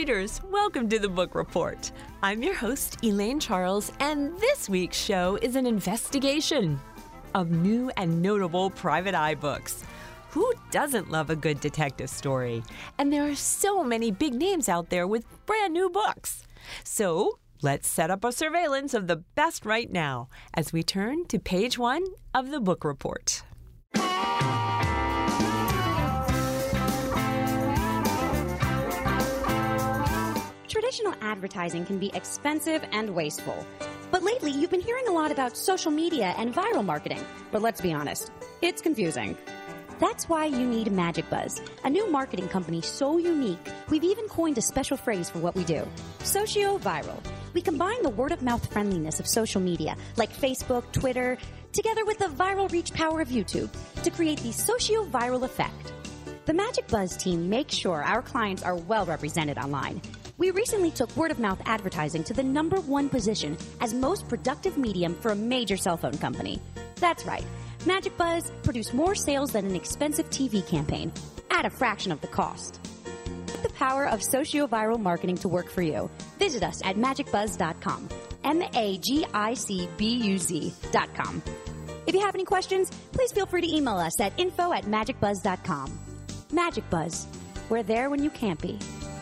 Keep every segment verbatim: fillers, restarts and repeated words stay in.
readers, welcome to the Book Report. I'm your host, Elaine Charles, and this week's show is an investigation of new and notable private eye books. Who doesn't love a good detective story? And there are so many big names out there with brand new books. So let's set up a surveillance of the best right now as we turn to page one of the Book Report. Traditional advertising can be expensive and wasteful. But lately, you've been hearing a lot about social media and viral marketing. But let's be honest, it's confusing. That's why you need Magic Buzz, a new marketing company so unique, we've even coined a special phrase for what we do, socio-viral. We combine the word-of-mouth friendliness of social media, like Facebook, Twitter, together with the viral reach power of YouTube, to create the socio-viral effect. The Magic Buzz team makes sure our clients are well represented online. We recently took word-of-mouth advertising to the number one position as most productive medium for a major cell phone company. That's right. Magic Buzz produced more sales than an expensive T V campaign at a fraction of the cost. Put the power of socio-viral marketing to work for you. Visit us at magic buzz dot com. M A G I C B U Z dot com. If you have any questions, please feel free to email us at info at magic buzz dot com. Magic Buzz. We're there when you can't be.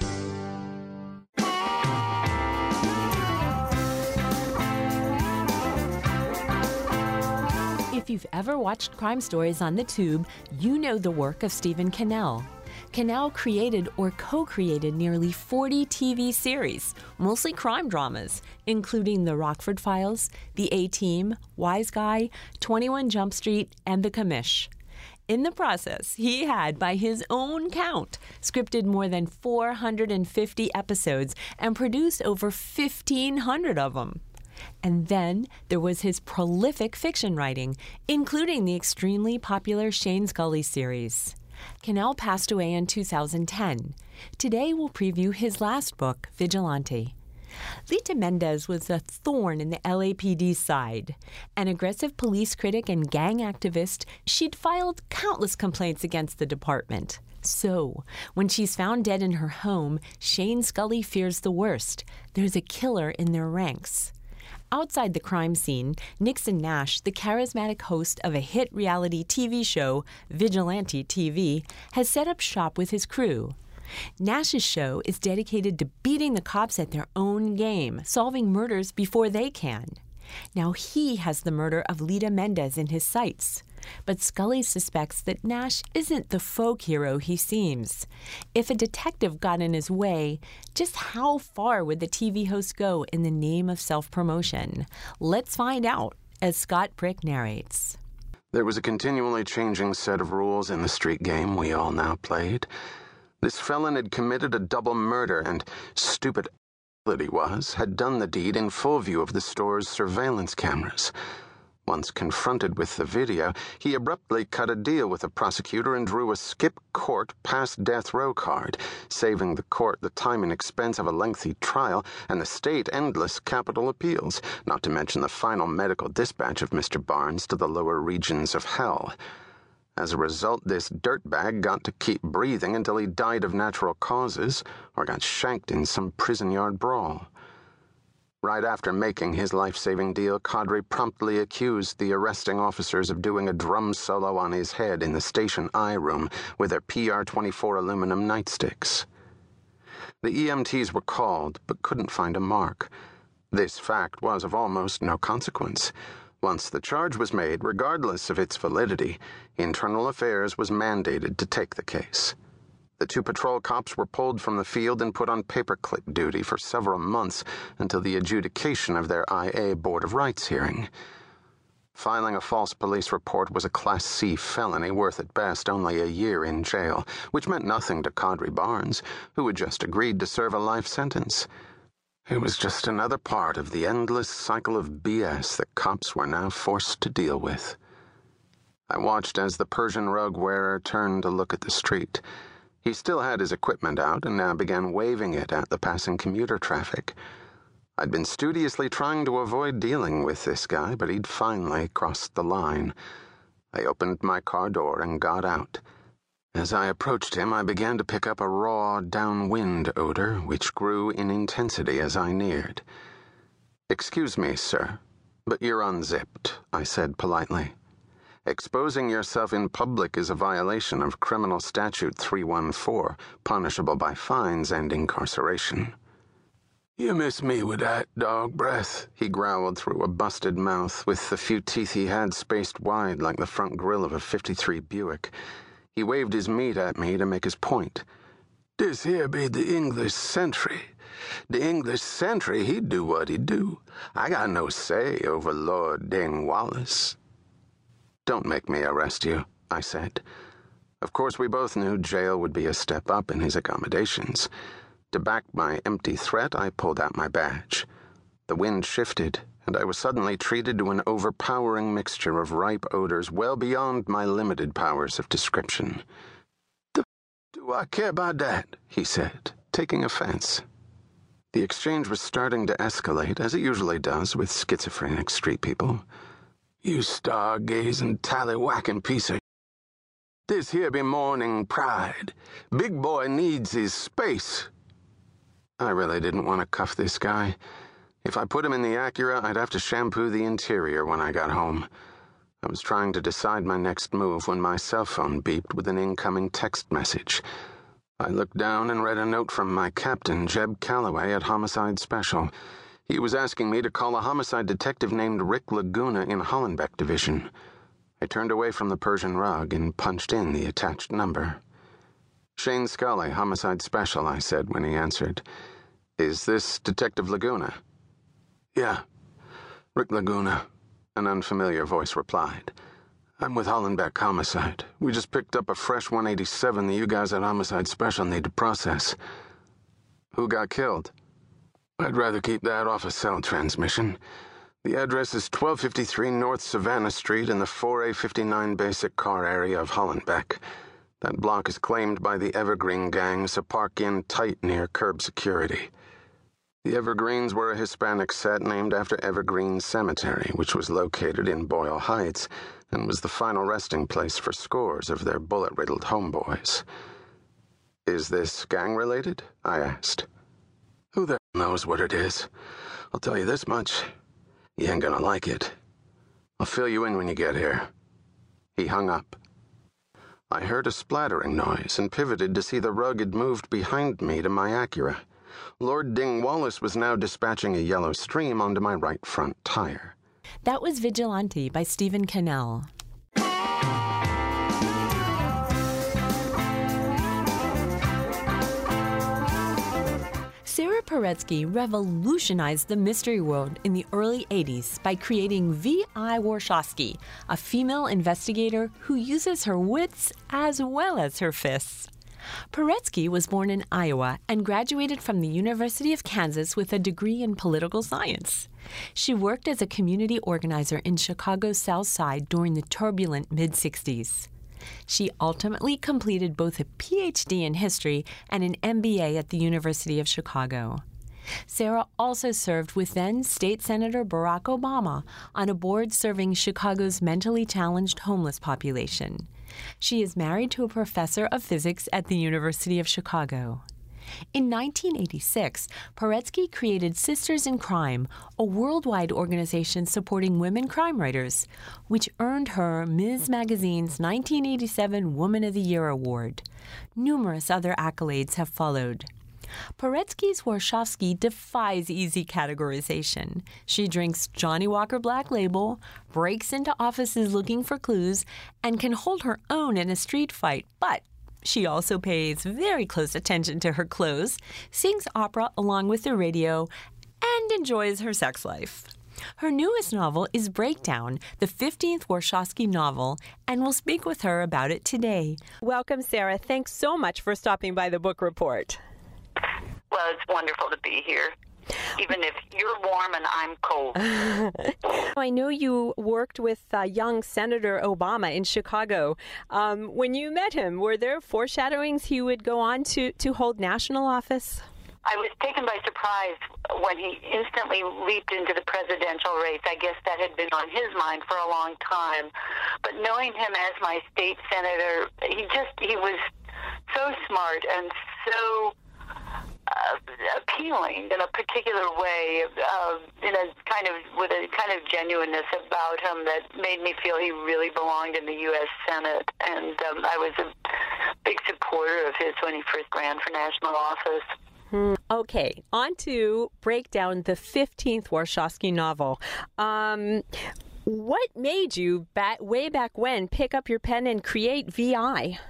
If you've ever watched crime stories on the tube, you know the work of Stephen Cannell. Cannell created or co-created nearly forty T V series, mostly crime dramas, including The Rockford Files, The A-Team, Wise Guy, twenty-one Jump Street, and The Commish. In the process, he had, by his own count, scripted more than four hundred fifty episodes and produced over fifteen hundred of them. And then there was his prolific fiction writing, including the extremely popular Shane Scully series. Cannell passed away in two thousand ten. Today we'll preview his last book, Vigilante. Lita Mendez was a thorn in the L A P D's side. An aggressive police critic and gang activist, she'd filed countless complaints against the department. So, when she's found dead in her home, Shane Scully fears the worst. There's a killer in their ranks. Outside the crime scene, Nixon Nash, the charismatic host of a hit reality T V show, Vigilante T V, has set up shop with his crew. Nash's show is dedicated to beating the cops at their own game, solving murders before they can. Now he has the murder of Lita Mendez in his sights. But Scully suspects that Nash isn't the folk hero he seems. If a detective got in his way, just how far would the T V host go in the name of self-promotion? Let's find out as Scott Prick narrates. There was a continually changing set of rules in the street game we all now played. This felon had committed a double murder and, stupid that he was, had done the deed in full view of the store's surveillance cameras. Once confronted with the video, he abruptly cut a deal with the prosecutor and drew a skip court past death row card, saving the court the time and expense of a lengthy trial and the state endless capital appeals, not to mention the final medical dispatch of Mister Barnes to the lower regions of hell. As a result, this dirtbag got to keep breathing until he died of natural causes or got shanked in some prison yard brawl. Right after making his life-saving deal, Kadri promptly accused the arresting officers of doing a drum solo on his head in the station eye room with their P R twenty-four aluminum nightsticks. The E M Ts were called, but couldn't find a mark. This fact was of almost no consequence. Once the charge was made, regardless of its validity, Internal Affairs was mandated to take the case. The two patrol cops were pulled from the field and put on paperclip duty for several months until the adjudication of their I A Board of Rights hearing. Filing a false police report was a Class C felony worth at best only a year in jail, which meant nothing to Kadri Barnes, who had just agreed to serve a life sentence. It was just another part of the endless cycle of B S that cops were now forced to deal with. I watched as the Persian rug wearer turned to look at the street. He still had his equipment out and now began waving it at the passing commuter traffic. I'd been studiously trying to avoid dealing with this guy, but he'd finally crossed the line. I opened my car door and got out. As I approached him, I began to pick up a raw, downwind odor, which grew in intensity as I neared. "Excuse me, sir, but you're unzipped," I said politely. "Exposing yourself in public is a violation of Criminal Statute three one four, punishable by fines and incarceration." "You miss me with that dog breath," he growled through a busted mouth, with the few teeth he had spaced wide like the front grille of a fifty-three Buick. He waved his meat at me to make his point. "This here be the English sentry. The English sentry, he'd do what he'd do. I got no say over Lord Ding Wallace." "Don't make me arrest you," I said. Of course, we both knew jail would be a step up in his accommodations. To back my empty threat, I pulled out my badge. The wind shifted, and I was suddenly treated to an overpowering mixture of ripe odors well beyond my limited powers of description. "The f*** do I care about that?" he said, taking offense. The exchange was starting to escalate, as it usually does with schizophrenic street people. "You stargazing, tallywhacking piece of This here be morning pride. Big boy needs his space." I really didn't want to cuff this guy. If I put him in the Acura, I'd have to shampoo the interior when I got home. I was trying to decide my next move when my cell phone beeped with an incoming text message. I looked down and read a note from my captain, Jeb Calloway, at Homicide Special. He was asking me to call a homicide detective named Rick Laguna in Hollenbeck Division. I turned away from the Persian rug and punched in the attached number. "Shane Scully, Homicide Special," I said when he answered. "Is this Detective Laguna?" "Yeah, Rick Laguna," an unfamiliar voice replied. "I'm with Hollenbeck Homicide. We just picked up a fresh one eighty-seven that you guys at Homicide Special need to process." "Who got killed?" "I'd rather keep that off a cell transmission. The address is twelve fifty-three North Savannah Street in the four A fifty-nine basic car area of Hollenbeck. That block is claimed by the Evergreen gang, so park in tight near curb security." The Evergreens were a Hispanic set named after Evergreen Cemetery, which was located in Boyle Heights and was the final resting place for scores of their bullet-riddled homeboys. "Is this gang-related?" I asked. "Who the hell knows what it is? I'll tell you this much. You ain't gonna like it. I'll fill you in when you get here." He hung up. I heard a splattering noise and pivoted to see the rug had moved behind me to my Acura. Lord Ding Wallace was now dispatching a yellow stream onto my right front tire. That was Vigilante by Stephen Cannell. Sarah Paretsky revolutionized the mystery world in the early eighties by creating V I Warshawski, a female investigator who uses her wits as well as her fists. Paretsky was born in Iowa and graduated from the University of Kansas with a degree in political science. She worked as a community organizer in Chicago's South Side during the turbulent mid-sixties. She ultimately completed both a P H D in history and an M B A at the University of Chicago. Sarah also served with then State Senator Barack Obama on a board serving Chicago's mentally challenged homeless population. She is married to a professor of physics at the University of Chicago. In nineteen eighty-six, Paretsky created Sisters in Crime, a worldwide organization supporting women crime writers, which earned her Miz Magazine's nineteen eighty-seven Woman of the Year award. Numerous other accolades have followed. Paretsky's Warshawski defies easy categorization. She drinks Johnny Walker Black Label, breaks into offices looking for clues, and can hold her own in a street fight, but she also pays very close attention to her clothes, sings opera along with the radio, and enjoys her sex life. Her newest novel is Breakdown, the fifteenth Warshawski novel, and we'll speak with her about it today. Welcome, Sarah. Thanks so much for stopping by the Book Report. Well, it's wonderful to be here, even if you're warm and I'm cold. I know you worked with uh, young Senator Obama in Chicago. Um, when you met him, were there foreshadowings he would go on to, to hold national office? I was taken by surprise when he instantly leaped into the presidential race. I guess that had been on his mind for a long time. But knowing him as my state senator, he just, he was so smart and so uh, appealing in a particular way, uh, in a kind of, with a kind of genuineness about him that made me feel he really belonged in the U S Senate. And um, I was a big supporter of his when he first ran for national office. Okay, on to break down the fifteenth Warshawski novel. Um, what made you, back, way back when, pick up your pen and create V I?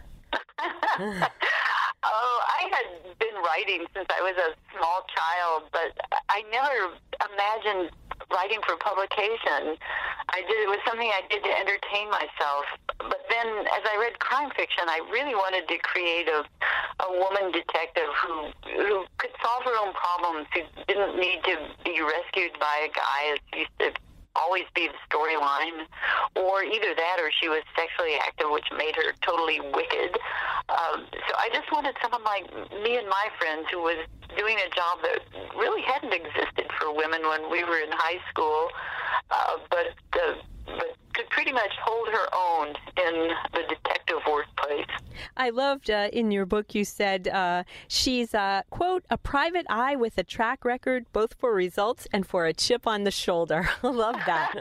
Oh, I had been writing since I was a small child, but I never imagined writing for publication. I did, it was something I did to entertain myself. But then as I read crime fiction, I really wanted to create a, a woman detective who, who could solve her own problems, who didn't need to be rescued by a guy, as used to always be the storyline, or either that or she was sexually active, which made her totally wicked. Um, so I just wanted someone like me and my friends who was doing a job that really hadn't existed for women when we were in high school, uh, but, uh, but could pretty much hold her own in the detective workplace. I loved uh, in your book you said uh, she's, uh, quote, a private eye with a track record both for results and for a chip on the shoulder. I love that.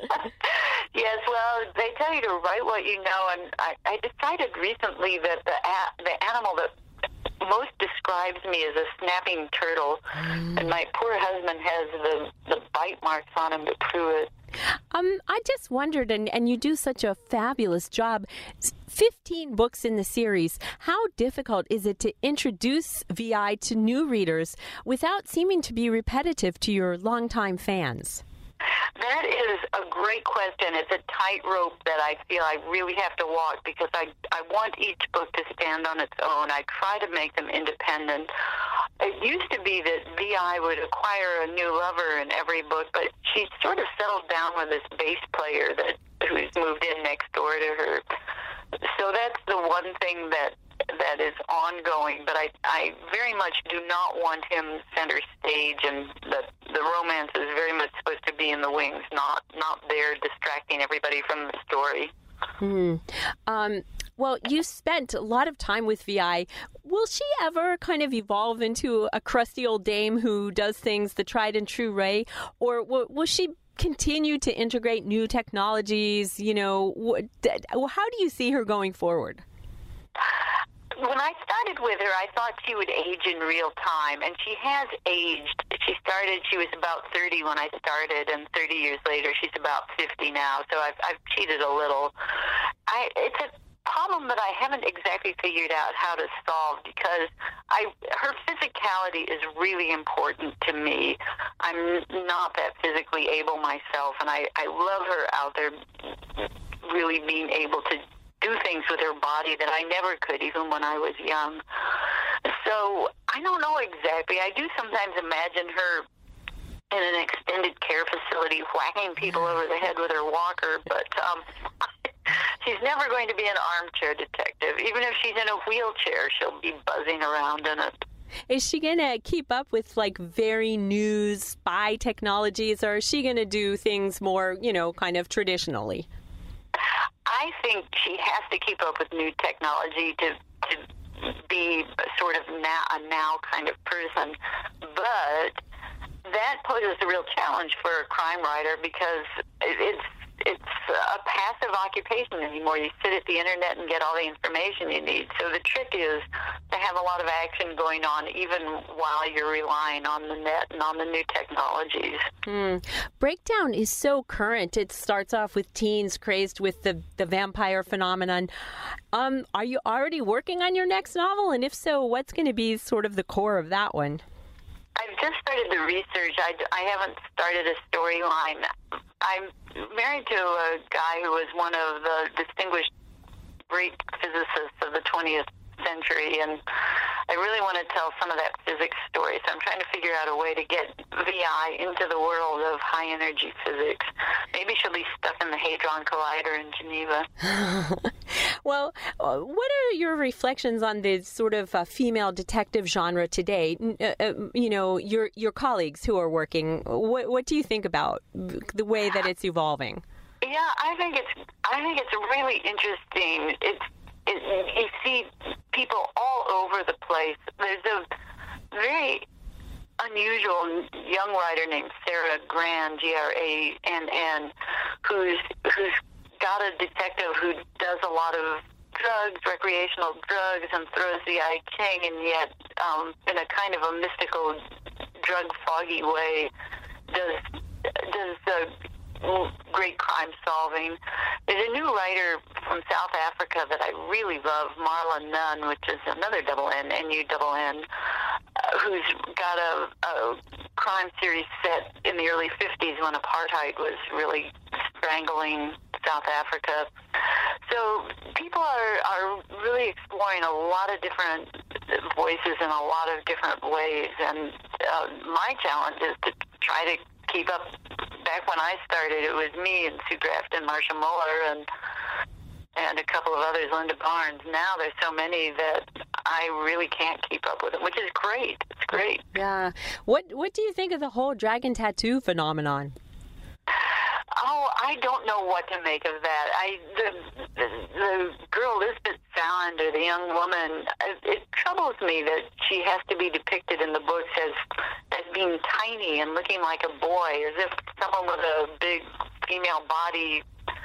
Yes, well, they tell you to write what you know, and I, I decided recently that the a- the animal that most describes me as a snapping turtle, mm. and my poor husband has the, the bite marks on him to prove it. Um, I just wondered, and, and you do such a fabulous job, fifteen books in the series, how difficult is it to introduce V I to new readers without seeming to be repetitive to your longtime fans? That is a great question. It's a tightrope that I feel I really have to walk because I, I want each book to stand on its own. I try to make them independent. It used to be that V I would acquire a new lover in every book, but she sort of settled down with this bass player that who's moved in next door to her. So that's the one thing that that is ongoing, but I, I very much do not want him center stage, and the the romance is very much supposed to be in the wings, not not there distracting everybody from the story. Hmm. Um, well, you spent a lot of time with V I. Will she ever kind of evolve into a crusty old dame who does things the tried and true way, or will, will she continue to integrate new technologies? You know, what, how do you see her going forward? When I started with her, I thought she would age in real time, and she has aged. She started, she was about thirty when I started, and thirty years later, she's about fifty now, so I've, I've cheated a little. I, it's a problem that I haven't exactly figured out how to solve, because I, her physicality is really important to me. I'm not that physically able myself, and I, I love her out there really being able to do things with her body that I never could, even when I was young. So I don't know exactly. I do sometimes imagine her in an extended care facility whacking people over the head with her walker, but um, she's never going to be an armchair detective. Even if she's in a wheelchair, she'll be buzzing around in it. Is she going to keep up with, like, very new spy technologies, or is she going to do things more, you know, kind of traditionally? I think she has to keep up with new technology to to be sort of now, a now kind of person. But that poses a real challenge for a crime writer because it's it's a passive occupation anymore. You sit at the internet and get all the information you need. So the trick is to have a lot of action going on even while you're relying on the net and on the new technologies. Mm. Breakdown is so current. It starts off with teens crazed with the, the vampire phenomenon. Um, are you already working on your next novel? And if so, what's going to be sort of the core of that one? I've just started the research. I, I haven't started a storyline. I'm married to a guy who was one of the distinguished great physicists of the twentieth century, and I really want to tell some of that physics story, so I'm trying to figure out a way to get V I into the world of high-energy physics. Maybe she'll be stuck in the Hadron Collider in Geneva. Well, uh, what are your reflections on the sort of uh, female detective genre today? Uh, uh, you know, your your colleagues who are working, what, what do you think about the way that it's evolving? Yeah, I think it's I think it's really interesting. It's it, you see people all over the place. There's a very unusual young writer named Sarah Gran, G R A N N, who's who's got a detective who does a lot of drugs, recreational drugs, and throws the I Ching, and yet um, in a kind of a mystical, drug foggy way does does uh, great crime solving. There's a new writer from South Africa that I really love, Marla Nunn, which is another double N, N U double N, uh, who's got a, a crime series set in the early fifties when apartheid was really strangling South Africa. So people are, are really exploring a lot of different voices in a lot of different ways, and uh, my challenge is to try to keep up. Back when I started, it was me and Sue Grafton, Marsha Muller, and and a couple of others, Linda Barnes. Now there's so many that I really can't keep up with them, which is great. It's great. Yeah. What What do you think of the whole dragon tattoo phenomenon? Oh, I don't know what to make of that. I the the, the girl Lisbeth Salander, the young woman, it troubles me that she has to be depicted in the books as as being tiny and looking like a boy, as if someone with a big female body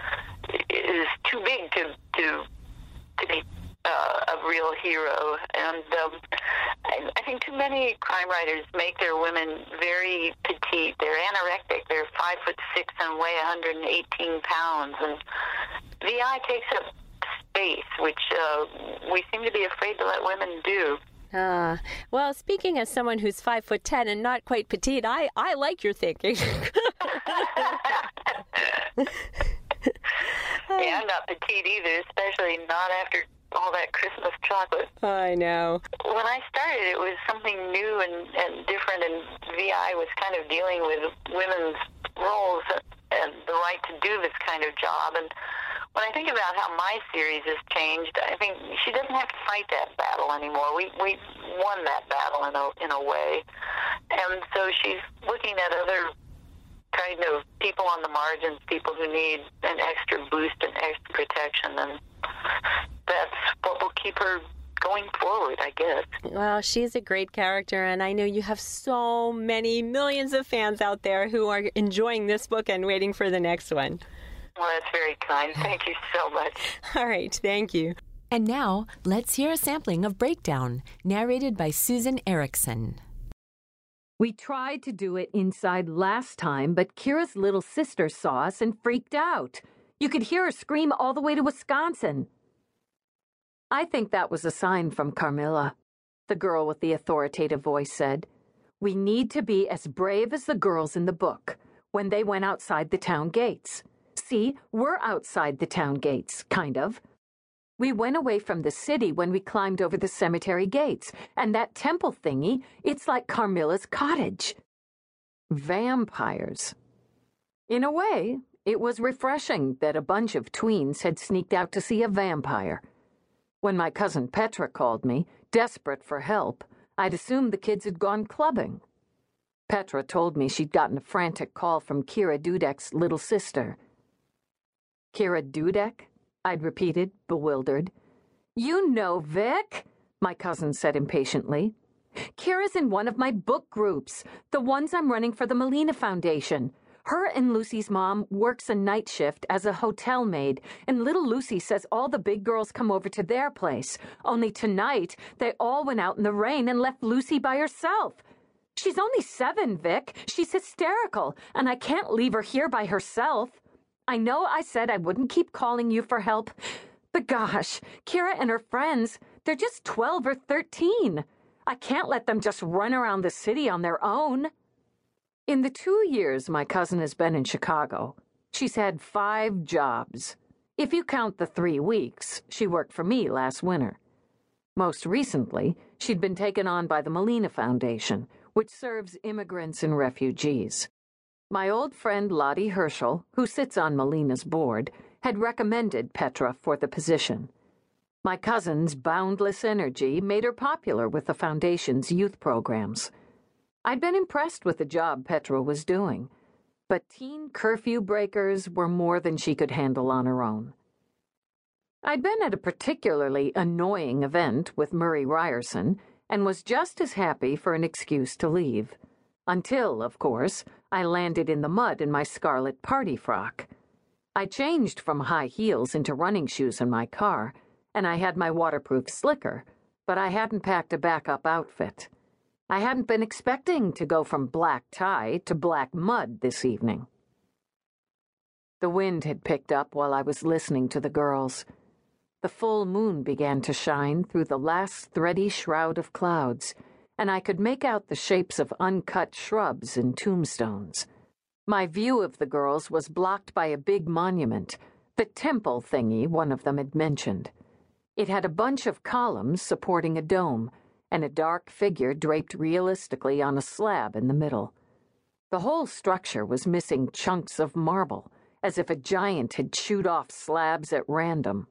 is too big to to to be uh, a real hero. And um, I, I think too many crime writers make their women very petite. They're anorectic. They're five foot six and weigh one hundred eighteen pounds. And V I takes up space, which uh, we seem to be afraid to let women do. Uh, well, speaking as someone who's five foot ten and not quite petite, I, I like your thinking. Yeah, I'm not petite either, especially not after all that Christmas chocolate. I know. When I started, it was something new and, and different, and V I was kind of dealing with women's roles and the right to do this kind of job. And when I think about how my series has changed, I think she doesn't have to fight that battle anymore. We we won that battle in a in a way, and so she's looking at other kind of people on the margins, people who need an extra boost and extra protection, and that's what will keep her going forward, I guess. Well, she's a great character, and I know you have so many millions of fans out there who are enjoying this book and waiting for the next one. Well, that's very kind. Thank you so much. All right, thank you. And now, let's hear a sampling of Breakdown, narrated by Susan Erickson. We tried to do it inside last time, but Kira's little sister saw us and freaked out. You could hear her scream all the way to Wisconsin. I think that was a sign from Carmilla, the girl with the authoritative voice said. We need to be as brave as the girls in the book when they went outside the town gates. See, we're outside the town gates, kind of. We went away from the city when we climbed over the cemetery gates, and that temple thingy, it's like Carmilla's cottage. Vampires. In a way, it was refreshing that a bunch of tweens had sneaked out to see a vampire. When my cousin Petra called me, desperate for help, I'd assumed the kids had gone clubbing. Petra told me she'd gotten a frantic call from Kira Dudek's little sister. Kira Dudek? I'd repeated, bewildered. You know, Vic, my cousin said impatiently. Kira's in one of my book groups, the ones I'm running for the Molina Foundation. Her and Lucy's mom works a night shift as a hotel maid, and little Lucy says all the big girls come over to their place. Only tonight, they all went out in the rain and left Lucy by herself. She's only seven, Vic. She's hysterical, and I can't leave her here by herself. I know I said I wouldn't keep calling you for help, but gosh, Kira and her friends, they're just twelve or thirteen. I can't let them just run around the city on their own. In the two years my cousin has been in Chicago, she's had five jobs. If you count the three weeks, she worked for me last winter. Most recently, She'd been taken on by the Molina Foundation, which serves immigrants and refugees. My old friend Lottie Herschel, who sits on Molina's board, had recommended Petra for the position. My cousin's boundless energy made her popular with the Foundation's youth programs. I'd been impressed with the job Petra was doing, but teen curfew breakers were more than she could handle on her own. I'd been at a particularly annoying event with Murray Ryerson and was just as happy for an excuse to leave. Until, of course, I landed in the mud in my scarlet party frock. I changed from high heels into running shoes in my car, and I had my waterproof slicker, but I hadn't packed a backup outfit. I hadn't been expecting to go from black tie to black mud this evening. The wind had picked up while I was listening to the girls. The full moon began to shine through the last thready shroud of clouds, and I could make out the shapes of uncut shrubs and tombstones. My view of the girls was blocked by a big monument, the temple thingy one of them had mentioned. It had a bunch of columns supporting a dome, and a dark figure draped realistically on a slab in the middle. The whole structure was missing chunks of marble, as if a giant had chewed off slabs at random.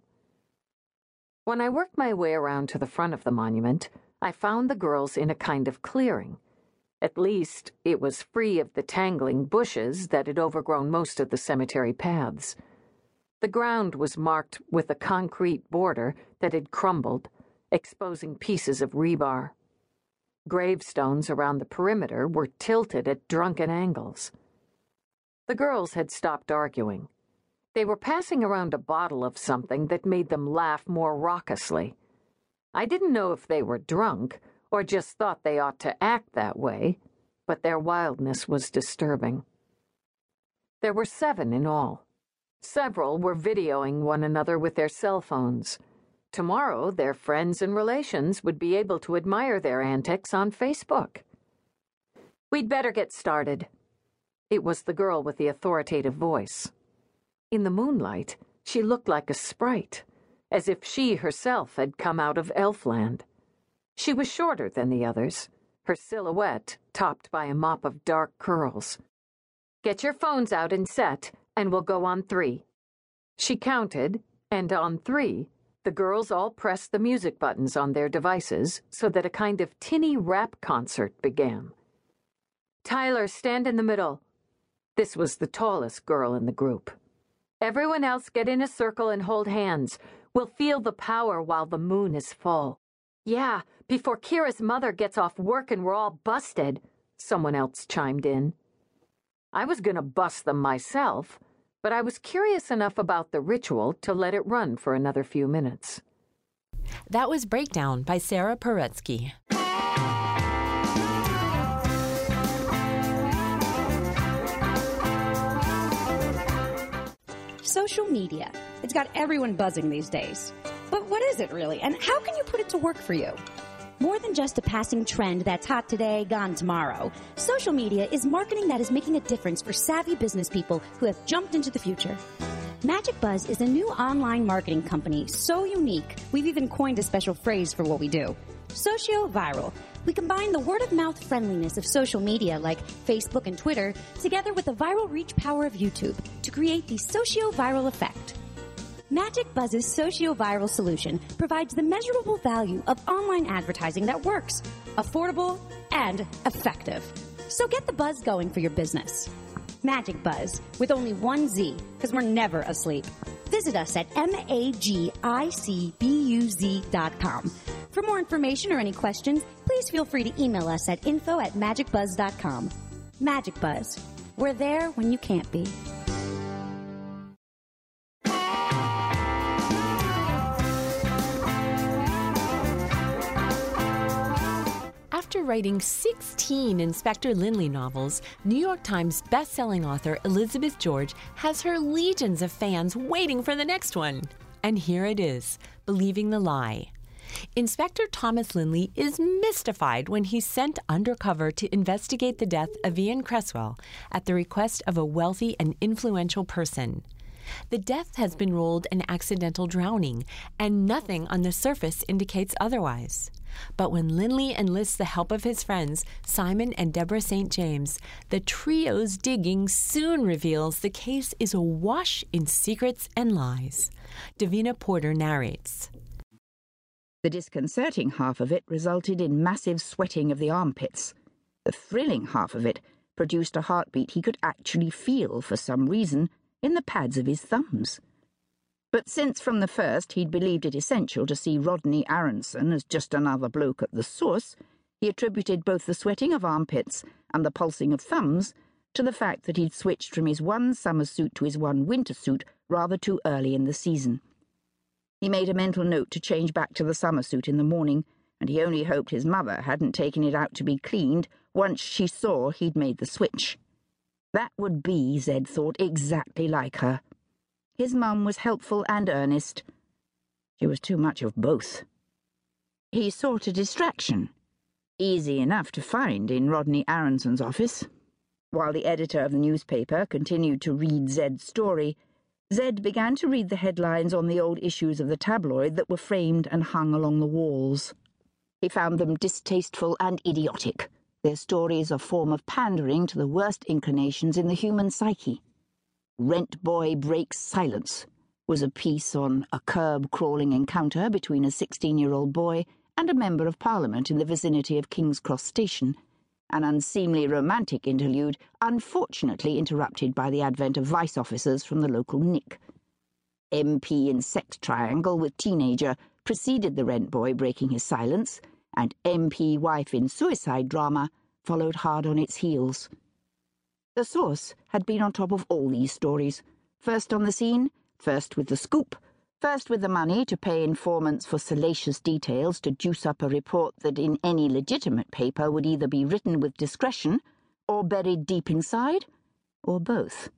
When I worked my way around to the front of the monument, I found the girls in a kind of clearing. At least, it was free of the tangling bushes that had overgrown most of the cemetery paths. The ground was marked with a concrete border that had crumbled, exposing pieces of rebar. Gravestones around the perimeter were tilted at drunken angles. The girls had stopped arguing. They were passing around a bottle of something that made them laugh more raucously. I didn't know if they were drunk or just thought they ought to act that way, but their wildness was disturbing. There were seven in all. Several were videoing one another with their cell phones. Tomorrow, their friends and relations would be able to admire their antics on Facebook. "We'd better get started." It was the girl with the authoritative voice. In the moonlight, she looked like a sprite, as if she herself had come out of Elfland. She was shorter than the others, her silhouette topped by a mop of dark curls. "Get your phones out and set, and we'll go on three." She counted, and on three, the girls all pressed the music buttons on their devices so that a kind of tinny rap concert began. "Tyler, stand in the middle." This was the tallest girl in the group. "Everyone else get in a circle and hold hands. We'll feel the power while the moon is full." "Yeah, before Kira's mother gets off work and we're all busted," someone else chimed in. I was going to bust them myself, but I was curious enough about the ritual to let it run for another few minutes. That was Breakdown by Sarah Paretsky. Social media. It's got everyone buzzing these days. But what is it really, and how can you put it to work for you? More than just a passing trend that's hot today, gone tomorrow, social media is marketing that is making a difference for savvy business people who have jumped into the future. Magic Buzz is a new online marketing company so unique, we've even coined a special phrase for what we do. Socio-viral. We combine the word-of-mouth friendliness of social media like Facebook and Twitter together with the viral reach power of YouTube to create the socio-viral effect. Magic Buzz's socio-viral solution provides the measurable value of online advertising that works, affordable, and effective. So get the buzz going for your business. Magic Buzz, with only one Z, because we're never asleep. Visit us at magicbuz dot com. For more information or any questions, please feel free to email us at info at magicbuzz dot com. Magic Buzz. We're there when you can't be. After writing sixteen Inspector Lynley novels, New York Times best-selling author Elizabeth George has her legions of fans waiting for the next one. And here it is, Believing the Lie. Inspector Thomas Lynley is mystified when he's sent undercover to investigate the death of Ian Creswell at the request of a wealthy and influential person. The death has been ruled an accidental drowning, and nothing on the surface indicates otherwise. But when Linley enlists the help of his friends, Simon and Deborah Saint James, the trio's digging soon reveals the case is awash in secrets and lies. Davina Porter narrates. The disconcerting half of it resulted in massive sweating of the armpits. The thrilling half of it produced a heartbeat he could actually feel, for some reason, in the pads of his thumbs. But since from the first he'd believed it essential to see Rodney Aronson as just another bloke at the source, he attributed both the sweating of armpits and the pulsing of thumbs to the fact that he'd switched from his one summer suit to his one winter suit rather too early in the season. He made a mental note to change back to the summer suit in the morning, and he only hoped his mother hadn't taken it out to be cleaned once she saw he'd made the switch. That would be, Zed thought, exactly like her. His mum was helpful and earnest. She was too much of both. He sought a distraction, easy enough to find in Rodney Aronson's office. While the editor of the newspaper continued to read Zed's story, Zed began to read the headlines on the old issues of the tabloid that were framed and hung along the walls. He found them distasteful and idiotic, their stories a form of pandering to the worst inclinations in the human psyche. Rent Boy Breaks Silence was a piece on a curb-crawling encounter between a sixteen-year-old boy and a member of Parliament in the vicinity of King's Cross Station, an unseemly romantic interlude unfortunately interrupted by the advent of vice officers from the local Nick. M P in sex triangle with teenager preceded the rent boy breaking his silence, and M P wife in suicide drama followed hard on its heels. The source had been on top of all these stories, first on the scene, first with the scoop, first with the money to pay informants for salacious details to juice up a report that in any legitimate paper would either be written with discretion, or buried deep inside, or both.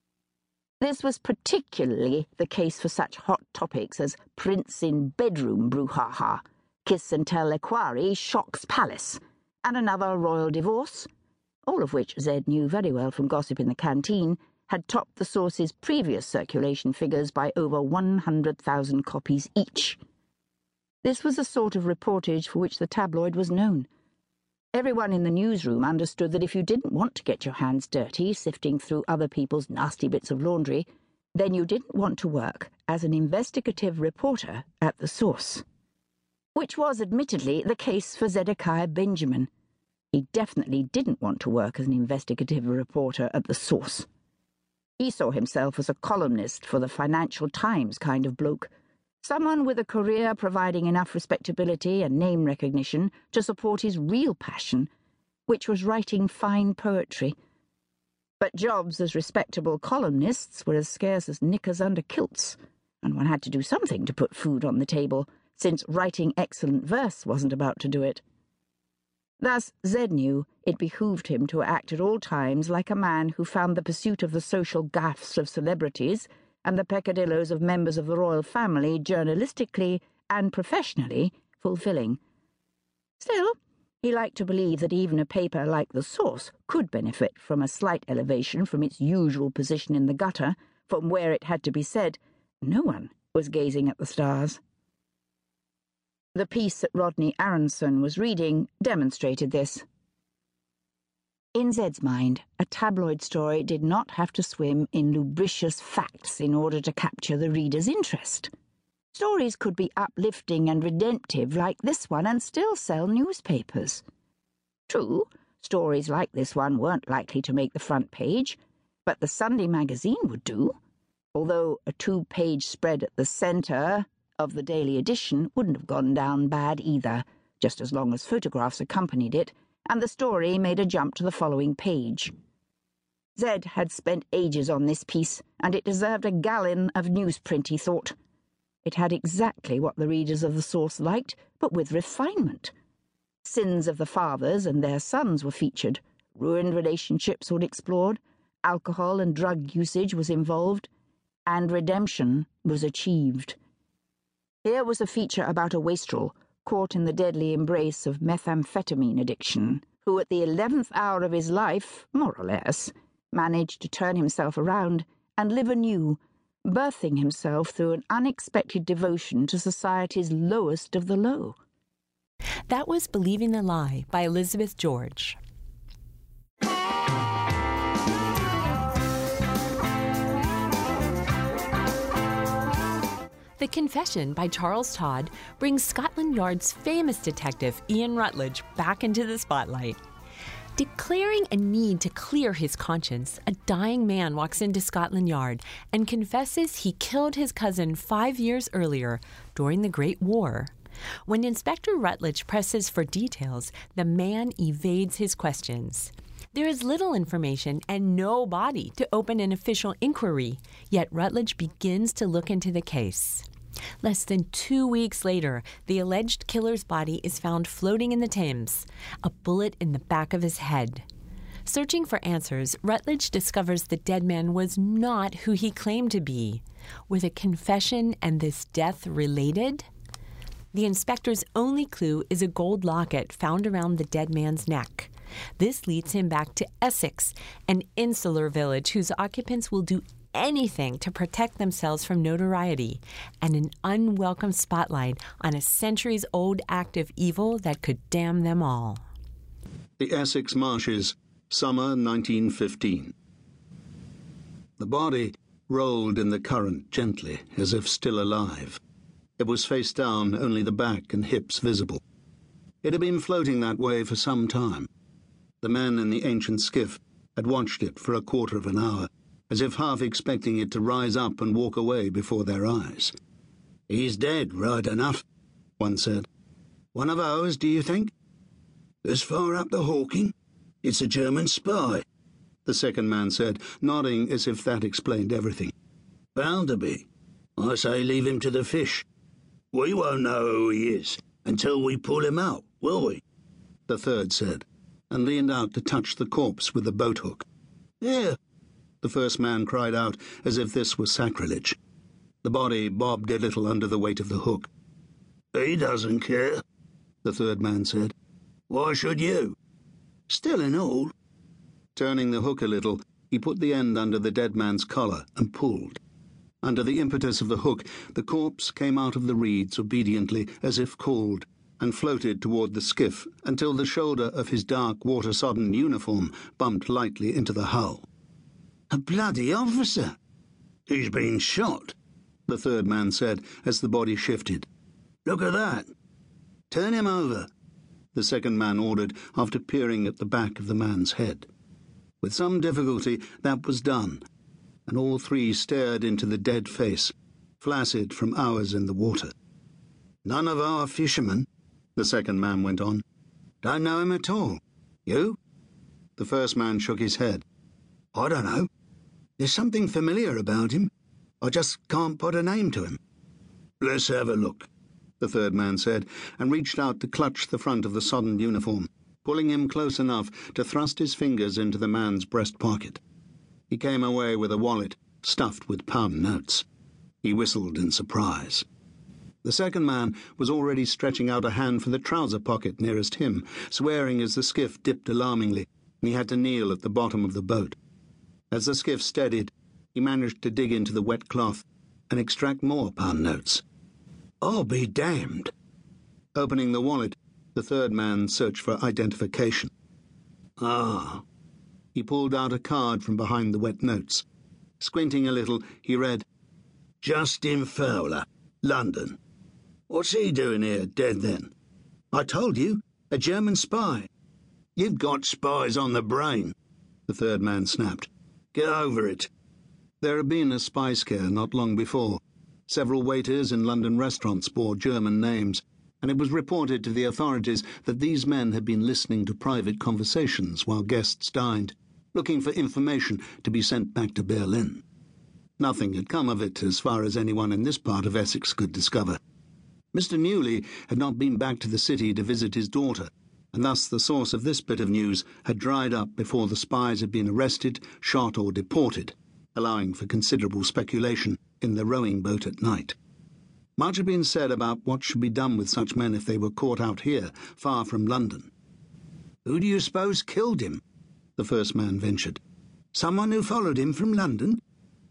This was particularly the case for such hot topics as Prince in Bedroom brouhaha, Kiss and Tell Equerry shocks Palace, and another royal divorce, all of which Zed knew very well from gossip in the canteen, had topped the source's previous circulation figures by over one hundred thousand copies each. This was the sort of reportage for which the tabloid was known. Everyone in the newsroom understood that if you didn't want to get your hands dirty sifting through other people's nasty bits of laundry, then you didn't want to work as an investigative reporter at the source. Which was admittedly the case for Zedekiah Benjamin. He definitely didn't want to work as an investigative reporter at the source. He saw himself as a columnist for the Financial Times kind of bloke, someone with a career providing enough respectability and name recognition to support his real passion, which was writing fine poetry. But jobs as respectable columnists were as scarce as knickers under kilts, and one had to do something to put food on the table, since writing excellent verse wasn't about to do it. Thus, Zed knew it behooved him to act at all times like a man who found the pursuit of the social gaffes of celebrities and the peccadillos of members of the royal family journalistically and professionally fulfilling. Still, he liked to believe that even a paper like The Source could benefit from a slight elevation from its usual position in the gutter, from where it had to be said no one was gazing at the stars. The piece that Rodney Aronson was reading demonstrated this. In Zed's mind, a tabloid story did not have to swim in lubricious facts in order to capture the reader's interest. Stories could be uplifting and redemptive like this one and still sell newspapers. True, stories like this one weren't likely to make the front page, but the Sunday magazine would do, although a two-page spread at the centre of the daily edition wouldn't have gone down bad either, just as long as photographs accompanied it, and the story made a jump to the following page. Zed had spent ages on this piece, and it deserved a gallon of newsprint, he thought. It had exactly what the readers of The Source liked, but with refinement. Sins of the fathers and their sons were featured, ruined relationships were explored, alcohol and drug usage was involved, and redemption was achieved. Here was a feature about a wastrel caught in the deadly embrace of methamphetamine addiction, who at the eleventh hour of his life, more or less, managed to turn himself around and live anew, birthing himself through an unexpected devotion to society's lowest of the low. That was Believing the Lie by Elizabeth George. The Confession by Charles Todd brings Scotland Yard's famous detective Ian Rutledge back into the spotlight. Declaring a need to clear his conscience, a dying man walks into Scotland Yard and confesses he killed his cousin five years earlier during the Great War. When Inspector Rutledge presses for details, the man evades his questions. There is little information and no body to open an official inquiry, yet Rutledge begins to look into the case. Less than two weeks later, the alleged killer's body is found floating in the Thames, a bullet in the back of his head. Searching for answers, Rutledge discovers the dead man was not who he claimed to be. Were the confession and this death related? The inspector's only clue is a gold locket found around the dead man's neck. This leads him back to Essex, an insular village whose occupants will do anything to protect themselves from notoriety and an unwelcome spotlight on a centuries-old act of evil that could damn them all. The Essex Marshes, summer nineteen fifteen. The body rolled in the current gently, as if still alive. It was face down, only the back and hips visible. It had been floating that way for some time. The men in the ancient skiff had watched it for a quarter of an hour, as if half expecting it to rise up and walk away before their eyes. "He's dead, right enough," one said. "One of ours, do you think?" "As far up the Hawking, it's a German spy," the second man said, nodding as if that explained everything. "Bound to be. I say leave him to the fish. We won't know who he is until we pull him out, will we?" the third said, and leaned out to touch the corpse with the boat hook. "Here," the first man cried out, as if this was sacrilege. The body bobbed a little under the weight of the hook. "He doesn't care," the third man said. "Why should you?" "Still and all." Turning the hook a little, he put the end under the dead man's collar and pulled. Under the impetus of the hook, the corpse came out of the reeds obediently, as if called, and floated toward the skiff until the shoulder of his dark, water-sodden uniform bumped lightly into the hull. "A bloody officer!" "He's been shot," the third man said as the body shifted. "Look at that." "Turn him over," the second man ordered after peering at the back of the man's head. With some difficulty that was done, and all three stared into the dead face, flaccid from hours in the water. "None of our fishermen," the second man went on. "Don't know him at all. You?" The first man shook his head. "I don't know. There's something familiar about him. I just can't put a name to him." "Let's have a look," the third man said, and reached out to clutch the front of the sodden uniform, pulling him close enough to thrust his fingers into the man's breast pocket. He came away with a wallet stuffed with pound notes. He whistled in surprise. The second man was already stretching out a hand for the trouser pocket nearest him, swearing as the skiff dipped alarmingly, and he had to kneel at the bottom of the boat. As the skiff steadied, he managed to dig into the wet cloth and extract more pound notes. "I'll be damned." Opening the wallet, the third man searched for identification. Ah. He pulled out a card from behind the wet notes. Squinting a little, he read, "Justin Fowler, London. What's he doing here, dead then?" "I told you, a German spy." "You've got spies on the brain," the third man snapped. "Get over it." There had been a spy scare not long before. Several waiters in London restaurants bore German names, and it was reported to the authorities that these men had been listening to private conversations while guests dined, looking for information to be sent back to Berlin. Nothing had come of it as far as anyone in this part of Essex could discover. Mister Newley had not been back to the city to visit his daughter, and thus the source of this bit of news had dried up before the spies had been arrested, shot or deported, allowing for considerable speculation in the rowing boat at night. Much had been said about what should be done with such men if they were caught out here, far from London. "Who do you suppose killed him?" the first man ventured. "Someone who followed him from London?"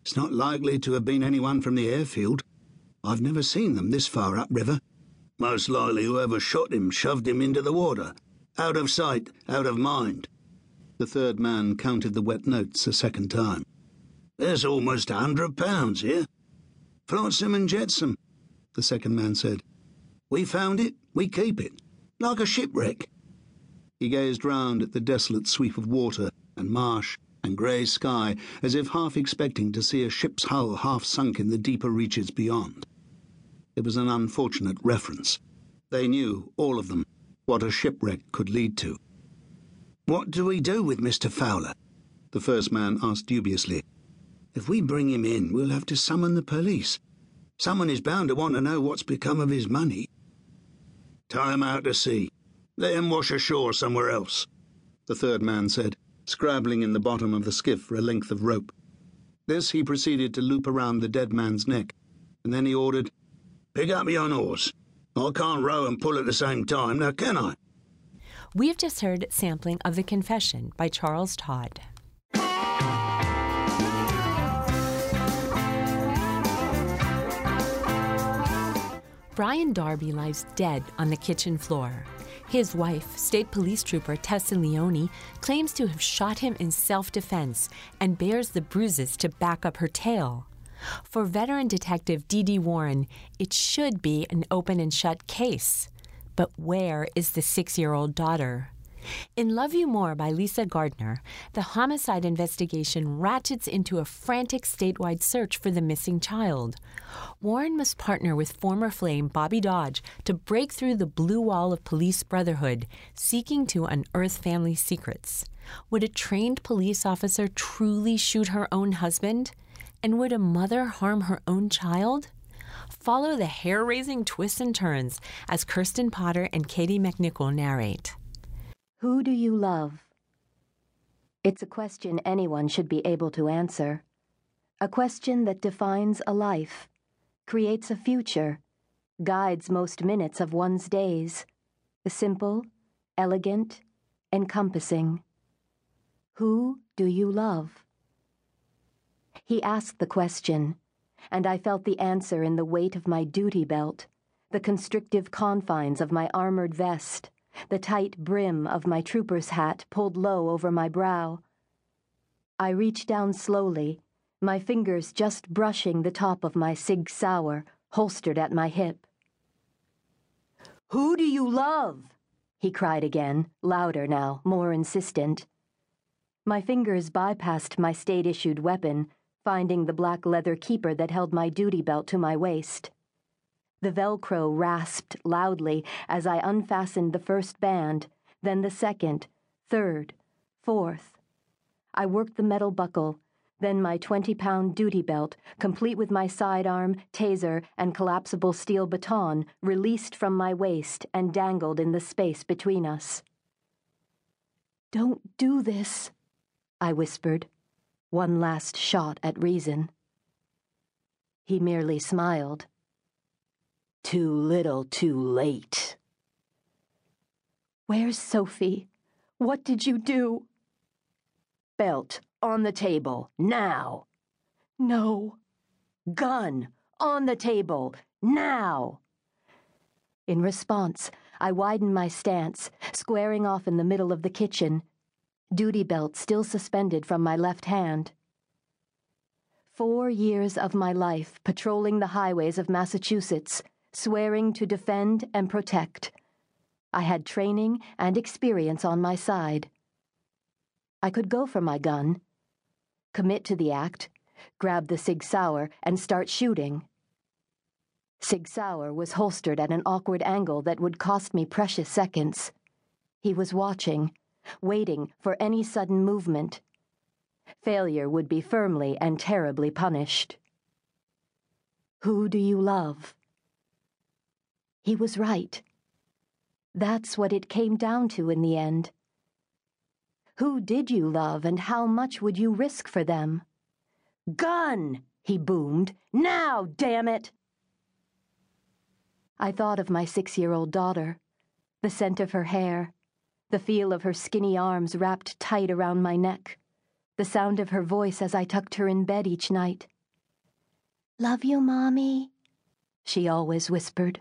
It's not likely to have been anyone from the airfield. I've never seen them this far upriver. Most likely whoever shot him shoved him into the water. Out of sight, out of mind. The third man counted the wet notes a second time. There's almost a hundred pounds here. Flotsam and jetsam, the second man said. We found it, we keep it. Like a shipwreck. He gazed round at the desolate sweep of water and marsh and grey sky, as if half expecting to see a ship's hull half sunk in the deeper reaches beyond. It was an unfortunate reference. They knew, all of them, what a shipwreck could lead to. What do we do with Mister Fowler? The first man asked dubiously. If we bring him in, we'll have to summon the police. Someone is bound to want to know what's become of his money. Tie him out to sea. Let him wash ashore somewhere else, the third man said, scrabbling in the bottom of the skiff for a length of rope. This he proceeded to loop around the dead man's neck, and then he ordered, Pick up your oars. I can't row and pull at the same time, now can I? We have just heard sampling of The Confession by Charles Todd. Brian Darby lies dead on the kitchen floor. His wife, State Police Trooper Tessa Leone, claims to have shot him in self-defense and bears the bruises to back up her tale. For veteran detective Dee Dee Warren, it should be an open and shut case. But where is the six-year-old daughter? In Love You More by Lisa Gardner, the homicide investigation ratchets into a frantic statewide search for the missing child. Warren must partner with former flame Bobby Dodge to break through the blue wall of police brotherhood, seeking to unearth family secrets. Would a trained police officer truly shoot her own husband? And would a mother harm her own child? Follow the hair-raising twists and turns as Kirsten Potter and Katie McNichol narrate. Who do you love? It's a question anyone should be able to answer. A question that defines a life, creates a future, guides most minutes of one's days. Simple, elegant, encompassing. Who do you love? He asked the question, and I felt the answer in the weight of my duty belt, the constrictive confines of my armored vest, the tight brim of my trooper's hat pulled low over my brow. I reached down slowly, my fingers just brushing the top of my Sig Sauer, holstered at my hip. Who do you love? He cried again, louder now, more insistent. My fingers bypassed my state-issued weapon, finding the black leather keeper that held my duty belt to my waist. The Velcro rasped loudly as I unfastened the first band, then the second, third, fourth. I worked the metal buckle, then my twenty-pound duty belt, complete with my sidearm, taser, and collapsible steel baton, released from my waist and dangled in the space between us. Don't do this, I whispered, one last shot at reason. He merely smiled. Too little, too late. Where's Sophie? What did you do? Belt on the table, now. No. Gun on the table, now. In response, I widened my stance, squaring off in the middle of the kitchen, duty belt still suspended from my left hand. Four years of my life patrolling the highways of Massachusetts, swearing to defend and protect. I had training and experience on my side. I could go for my gun, commit to the act, grab the Sig Sauer, and start shooting. Sig Sauer was holstered at an awkward angle that would cost me precious seconds. He was watching, waiting for any sudden movement. Failure would be firmly and terribly punished. Who do you love? He was right. That's what it came down to in the end. Who did you love, and how much would you risk for them? Gun! He boomed. Now, damn it! I thought of my six-year-old daughter, the scent of her hair, the feel of her skinny arms wrapped tight around my neck, the sound of her voice as I tucked her in bed each night. Love you, Mommy, she always whispered.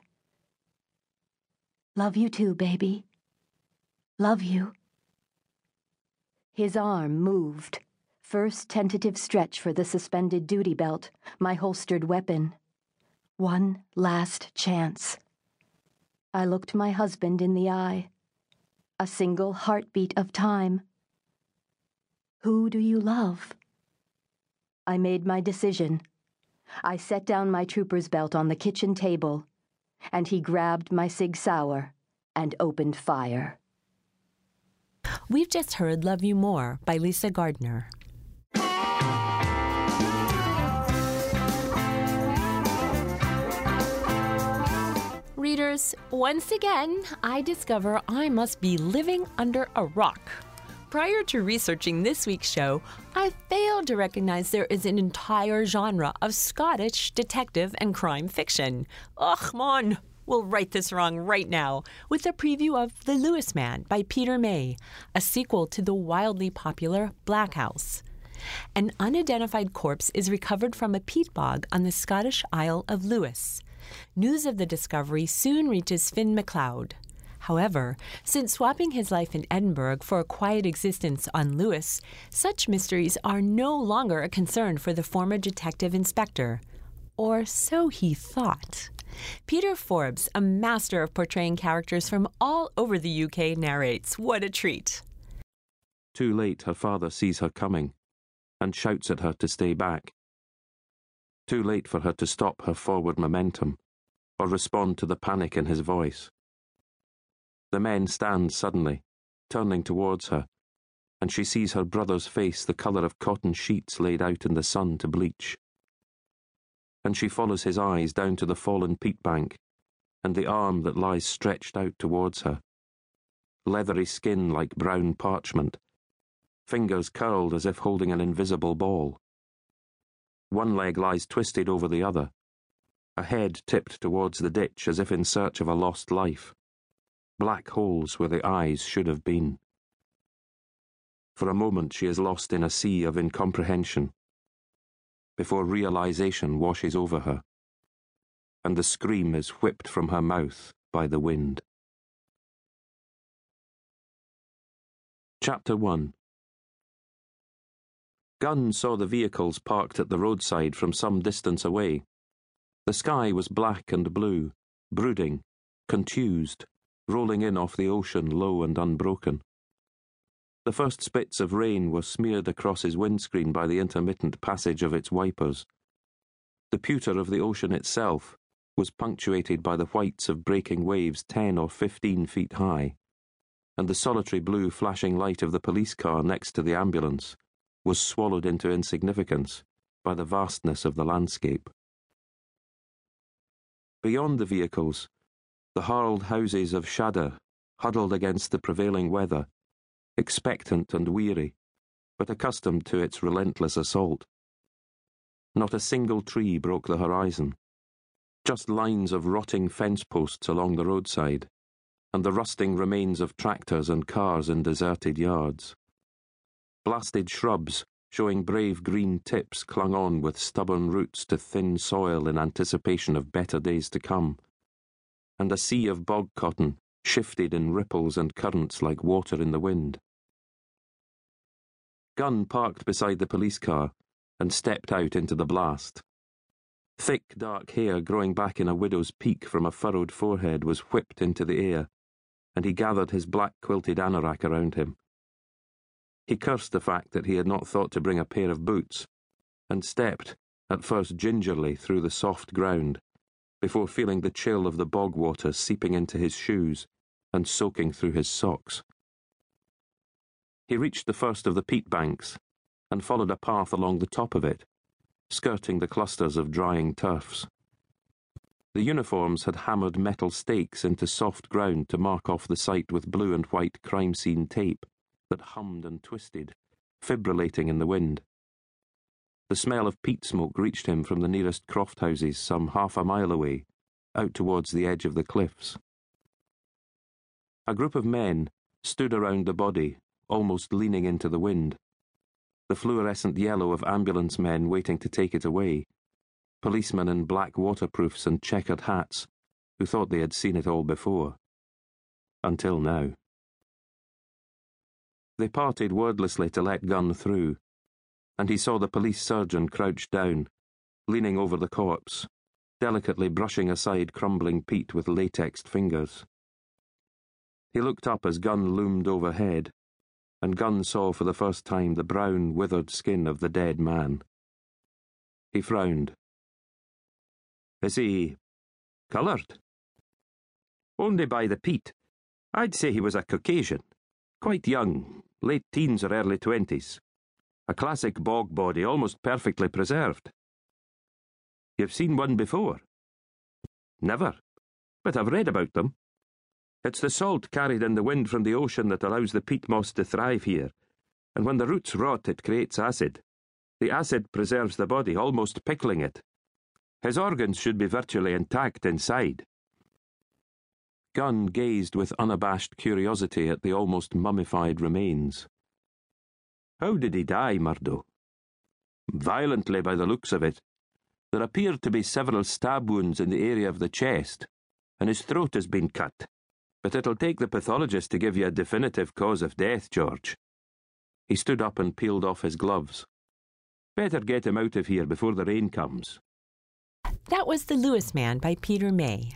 Love you too, baby. Love you. His arm moved. First tentative stretch for the suspended duty belt, my holstered weapon. One last chance. I looked my husband in the eye. A single heartbeat of time. Who do you love? I made my decision. I set down my trooper's belt on the kitchen table, and he grabbed my Sig Sauer and opened fire. We've just heard Love You More by Lisa Gardner. Readers, once again, I discover I must be living under a rock. Prior to researching this week's show, I failed to recognize there is an entire genre of Scottish detective and crime fiction. Ugh, man, we'll right this wrong right now with a preview of The Lewis Man by Peter May, a sequel to the wildly popular Black House. An unidentified corpse is recovered from a peat bog on the Scottish Isle of Lewis. News of the discovery soon reaches Finn MacLeod. However, since swapping his life in Edinburgh for a quiet existence on Lewis, such mysteries are no longer a concern for the former detective inspector. Or so he thought. Peter Forbes, a master of portraying characters from all over the U K, narrates. What a treat. Too late, her father sees her coming and shouts at her to stay back. Too late for her to stop her forward momentum or respond to the panic in his voice. The men stand suddenly, turning towards her, and she sees her brother's face the colour of cotton sheets laid out in the sun to bleach. And she follows his eyes down to the fallen peat bank and the arm that lies stretched out towards her. Leathery skin like brown parchment, fingers curled as if holding an invisible ball. One leg lies twisted over the other, a head tipped towards the ditch as if in search of a lost life. Black holes where the eyes should have been. For a moment she is lost in a sea of incomprehension, before realization washes over her, and the scream is whipped from her mouth by the wind. Chapter one. Gunn saw the vehicles parked at the roadside from some distance away. The sky was black and blue, brooding, contused, rolling in off the ocean low and unbroken. The first spits of rain were smeared across his windscreen by the intermittent passage of its wipers. The pewter of the ocean itself was punctuated by the whites of breaking waves ten or fifteen feet high, and the solitary blue flashing light of the police car next to the ambulance was swallowed into insignificance by the vastness of the landscape. Beyond the vehicles, the harled houses of Shadder huddled against the prevailing weather, expectant and weary, but accustomed to its relentless assault. Not a single tree broke the horizon, just lines of rotting fence posts along the roadside, and the rusting remains of tractors and cars in deserted yards. Blasted shrubs, showing brave green tips, clung on with stubborn roots to thin soil in anticipation of better days to come, and a sea of bog cotton shifted in ripples and currents like water in the wind. Gunn parked beside the police car and stepped out into the blast. Thick, dark hair growing back in a widow's peak from a furrowed forehead was whipped into the air, and he gathered his black quilted anorak around him. He cursed the fact that he had not thought to bring a pair of boots, and stepped, at first gingerly, through the soft ground, before feeling the chill of the bog water seeping into his shoes and soaking through his socks. He reached the first of the peat banks and followed a path along the top of it, skirting the clusters of drying turfs. The uniforms had hammered metal stakes into soft ground to mark off the site with blue and white crime scene tape that hummed and twisted, fibrillating in the wind. The smell of peat smoke reached him from the nearest croft houses some half a mile away, out towards the edge of the cliffs. A group of men stood around the body, almost leaning into the wind, the fluorescent yellow of ambulance men waiting to take it away, policemen in black waterproofs and checkered hats, who thought they had seen it all before. Until now. They parted wordlessly to let Gunn through, and he saw the police surgeon crouched down, leaning over the corpse, delicately brushing aside crumbling peat with latexed fingers. He looked up as Gunn loomed overhead, and Gunn saw for the first time the brown, withered skin of the dead man. He frowned. Is he coloured? Only by the peat. I'd say he was a Caucasian. Quite young, late teens or early twenties. A classic bog body, almost perfectly preserved. You've seen one before? Never, but I've read about them. It's the salt carried in the wind from the ocean that allows the peat moss to thrive here, and when the roots rot it creates acid. The acid preserves the body, almost pickling it. His organs should be virtually intact inside. Gunn gazed with unabashed curiosity at the almost mummified remains. How did he die, Murdo? Violently by the looks of it. There appeared to be several stab wounds in the area of the chest, and his throat has been cut. But it'll take the pathologist to give you a definitive cause of death, George. He stood up and peeled off his gloves. Better get him out of here before the rain comes. That was The Lewis Man by Peter May.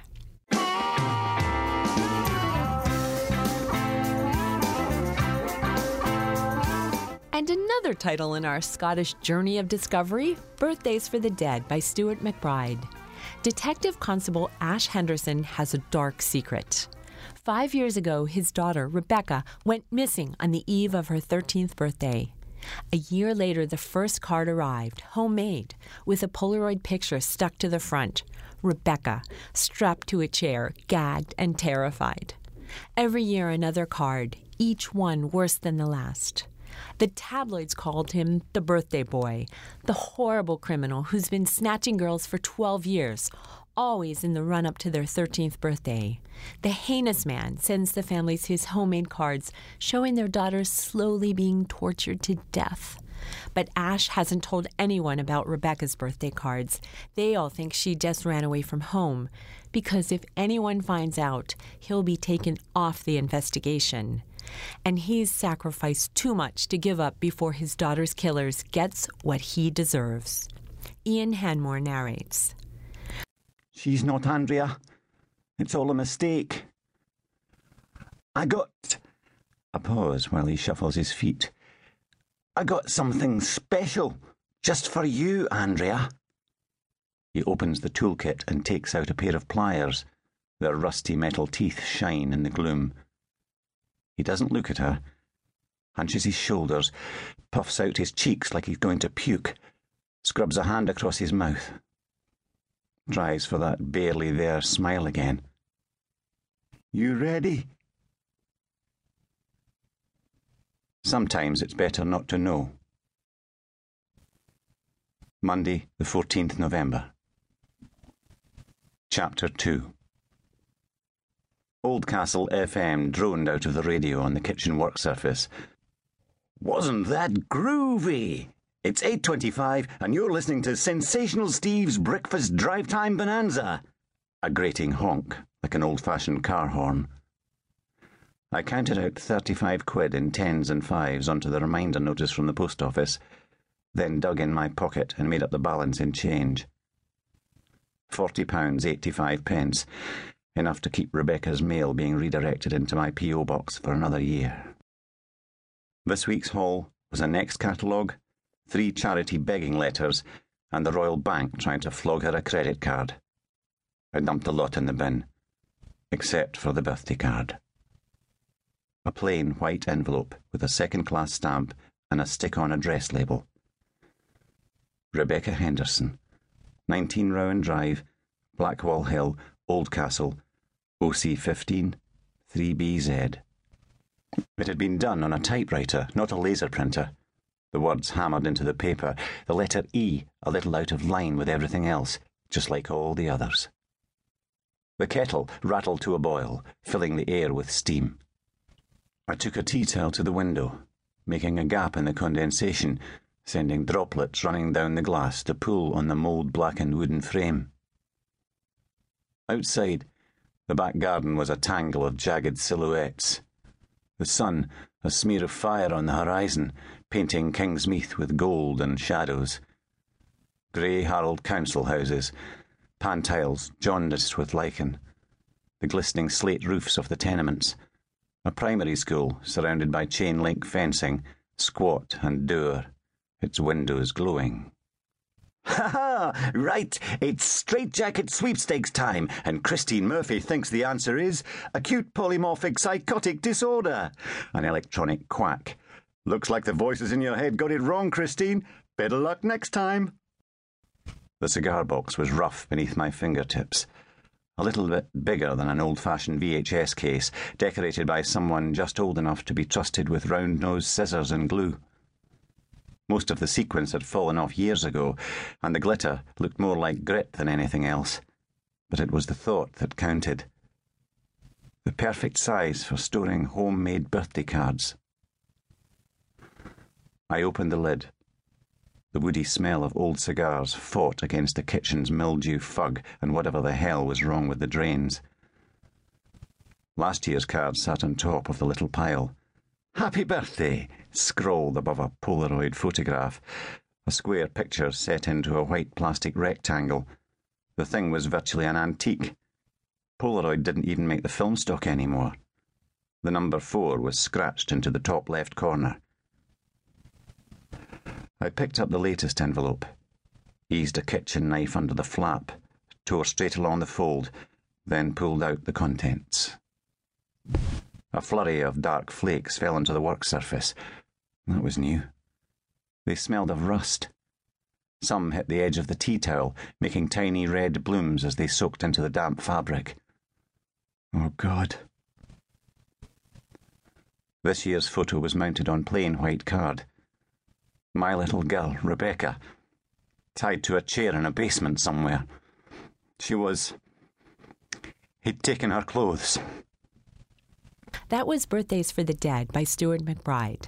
And another title in our Scottish journey of discovery, Birthdays for the Dead by Stuart McBride. Detective Constable Ash Henderson has a dark secret. Five years ago, his daughter, Rebecca, went missing on the eve of her thirteenth birthday. A year later, the first card arrived, homemade, with a Polaroid picture stuck to the front. Rebecca, strapped to a chair, gagged and terrified. Every year, another card, each one worse than the last. The tabloids called him the birthday boy, the horrible criminal who's been snatching girls for twelve years, always in the run-up to their thirteenth birthday. The heinous man sends the families his homemade cards, showing their daughters slowly being tortured to death. But Ash hasn't told anyone about Rebecca's birthday cards. They all think she just ran away from home, because if anyone finds out, he'll be taken off the investigation. And he's sacrificed too much to give up before his daughter's killers gets what he deserves. Ian Hanmore narrates. She's not Andrea. It's all a mistake. I got... A pause while he shuffles his feet. I got something special, just for you, Andrea. He opens the toolkit and takes out a pair of pliers. Their rusty metal teeth shine in the gloom. He doesn't look at her, hunches his shoulders, puffs out his cheeks like he's going to puke, scrubs a hand across his mouth. Tries for that barely there smile again. You ready? Sometimes it's better not to know. Monday, the fourteenth of November. Chapter two. Oldcastle F M droned out of the radio on the kitchen work surface. Wasn't that groovy? It's eight twenty-five and you're listening to Sensational Steve's Breakfast Drive Time Bonanza. A grating honk, like an old-fashioned car horn. I counted out thirty-five quid in tens and fives onto the reminder notice from the post office, then dug in my pocket and made up the balance in change. Forty pounds eighty-five pence. Enough to keep Rebecca's mail being redirected into my P O box for another year. This week's haul was a Next catalogue, three charity begging letters, and the Royal Bank trying to flog her a credit card. I dumped a lot in the bin, except for the birthday card. A plain white envelope with a second-class stamp and a stick-on address label. Rebecca Henderson, nineteen Rowan Drive, Blackwall Hill, Oldcastle, O C fifteen, three B Z. It had been done on a typewriter, not a laser printer. The words hammered into the paper, the letter E a little out of line with everything else, just like all the others. The kettle rattled to a boil, filling the air with steam. I took a tea towel to the window, making a gap in the condensation sending droplets running down the glass to pool on the mould-blackened wooden frame. Outside, the back garden was a tangle of jagged silhouettes. The sun, a smear of fire on the horizon, painting Kingsmeath with gold and shadows. Grey Harold council houses, pantiles jaundiced with lichen, the glistening slate roofs of the tenements, a primary school surrounded by chain-link fencing, squat and dour, its windows glowing. Ha ha! Right, it's straitjacket sweepstakes time, and Christine Murphy thinks the answer is acute polymorphic psychotic disorder. An electronic quack. Looks like the voices in your head got it wrong, Christine. Better luck next time. The cigar box was rough beneath my fingertips, a little bit bigger than an old-fashioned V H S case, decorated by someone just old enough to be trusted with round-nosed scissors and glue. Most of the sequins had fallen off years ago, and the glitter looked more like grit than anything else. But it was the thought that counted. The perfect size for storing homemade birthday cards. I opened the lid. The woody smell of old cigars fought against the kitchen's mildew fug and whatever the hell was wrong with the drains. Last year's card sat on top of the little pile. Happy birthday, scrawled above a Polaroid photograph, a square picture set into a white plastic rectangle. The thing was virtually an antique. Polaroid didn't even make the film stock anymore. The number four was scratched into the top left corner. I picked up the latest envelope, eased a kitchen knife under the flap, tore straight along the fold, then pulled out the contents. A flurry of dark flakes fell onto the work surface. That was new. They smelled of rust. Some hit the edge of the tea towel, making tiny red blooms as they soaked into the damp fabric. Oh, God. This year's photo was mounted on plain white card. My little girl, Rebecca, tied to a chair in a basement somewhere. She was... He'd taken her clothes. That was Birthdays for the Dead by Stuart McBride.